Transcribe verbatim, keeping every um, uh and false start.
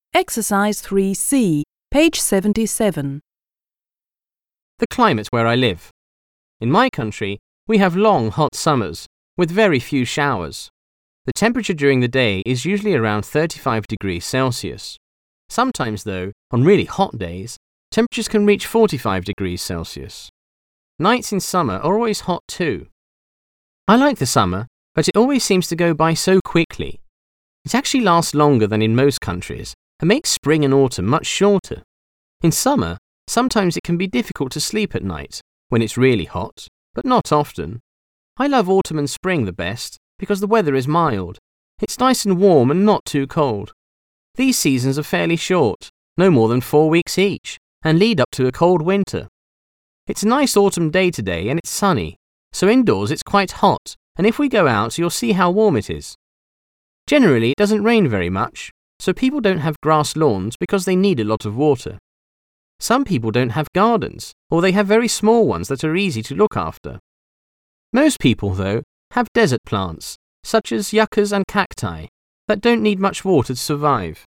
Exercise three C, page seventy-seven. The climate where I live. In my country, we have long, hot summers, with very few showers. The temperature during the day is usually around thirty-five degrees Celsius. Sometimes, though, on really hot days, temperatures can reach forty-five degrees Celsius. Nights in summer are always hot too. I like the summer, but it always seems to go by so quickly. It actually lasts longer than in most countries and makes spring and autumn much shorter. In summer, sometimes it can be difficult to sleep at night when it's really hot, but not often. I love autumn and spring the best because the weather is mild. It's nice and warm and not too cold. These seasons are fairly short, no more than four weeks each, and lead up to a cold winter. It's a nice autumn day today and it's sunny, so indoors it's quite hot, and if we go out you'll see how warm it is. Generally it doesn't rain very much, so people don't have grass lawns because they need a lot of water. Some people don't have gardens, or they have very small ones that are easy to look after. Most people, though, have desert plants, such as yuccas and cacti, that don't need much water to survive.